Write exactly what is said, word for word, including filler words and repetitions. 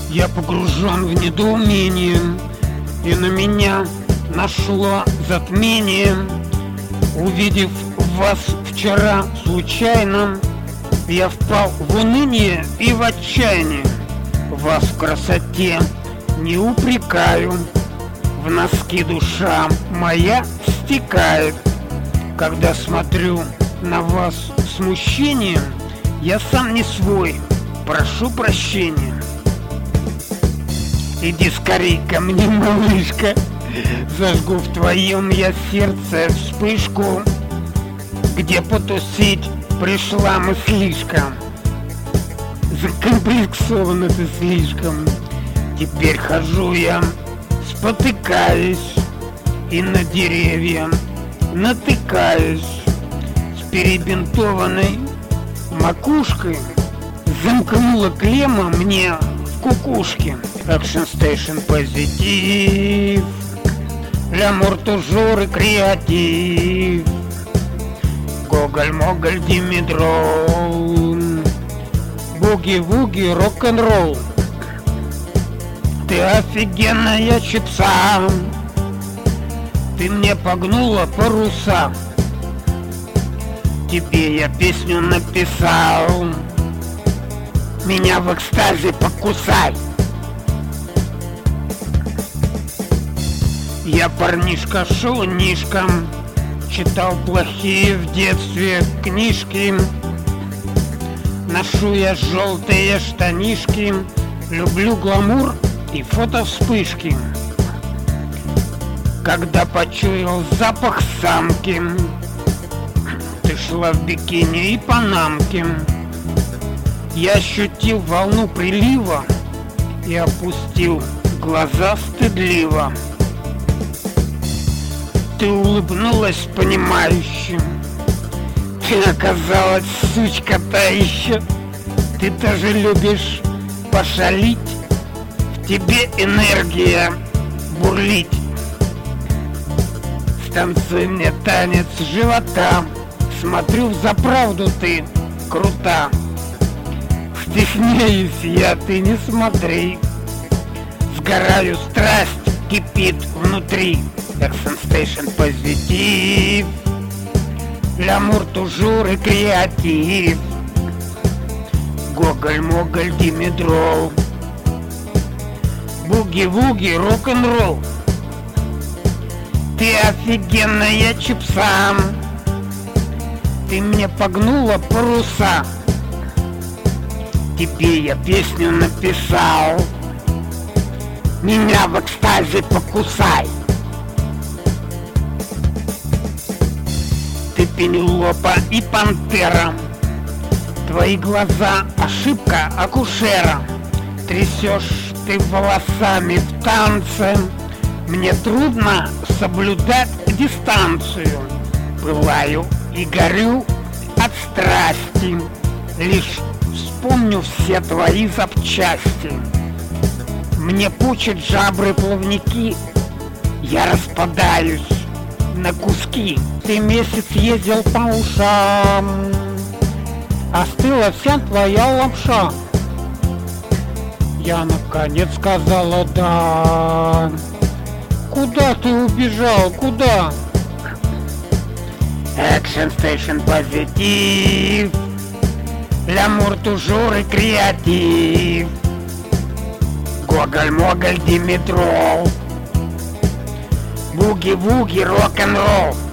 Я погружен в недоумение, и на меня нашло затмение. Увидев вас вчера случайно, я впал в уныние и в отчаяние. Вас в красоте не упрекаю, в носки душа моя стекает. Когда смотрю на вас с смущением, я сам не свой, прошу прощения. Иди скорей ко мне, малышка, зажгу в твоем я сердце вспышку. Где потусить пришла мыслишка, закомплексована ты слишком. Теперь хожу я, спотыкаюсь, и на деревья натыкаюсь. С перебинтованной макушкой замкнула клемма мне в кукушке. Action Station позитив, L'Amour toujours и креатив, Гоголь-моголь, димедрол, буги-вуги, рок-н-ролл. Ты офигенная чипса, ты мне погнула паруса. Тебе я песню написал, меня в экстазе покусай. Я парнишка-шалунишка, читал плохие в детстве книжки. Ношу я желтые штанишки, люблю гламур и фотовспышки. Когда почуял запах самки, ты шла в бикини и панамке. Я ощутил волну прилива и опустил глаза стыдливо. Ты улыбнулась понимающе, ты оказалась сучка та еще. Ты тоже любишь пошалить, в тебе энергия бурлить. Станцуй мне танец живота, смотрю взаправду ты крута. Стесняюсь я, ты не смотри, сгораю, страсть кипит внутри. Action Station позитив, L'Amour toujours и креатив, Гоголь-моголь, димедрол, буги-вуги, рок-н-ролл. Ты офигенная чипса, ты мне погнула паруса. Тебе я песню написал, меня в экстазе покусай. Ты Пенелопа и пантера, твои глаза ошибка акушера. Трясешь ты волосами в танце, мне трудно соблюдать дистанцию. Пылаю и горю от страсти, лишь вспомню все твои запчасти. Мне пучат жабры плавники, я распадаюсь на куски. Ты месяц ездил по ушам, остыла вся твоя лапша. Я наконец сказала да. Куда ты убежал, куда? Action Station позитив, L'Amour toujours и креатив, Гоголь-моголь, димедрол, буги-вуги, рок-н-ролл.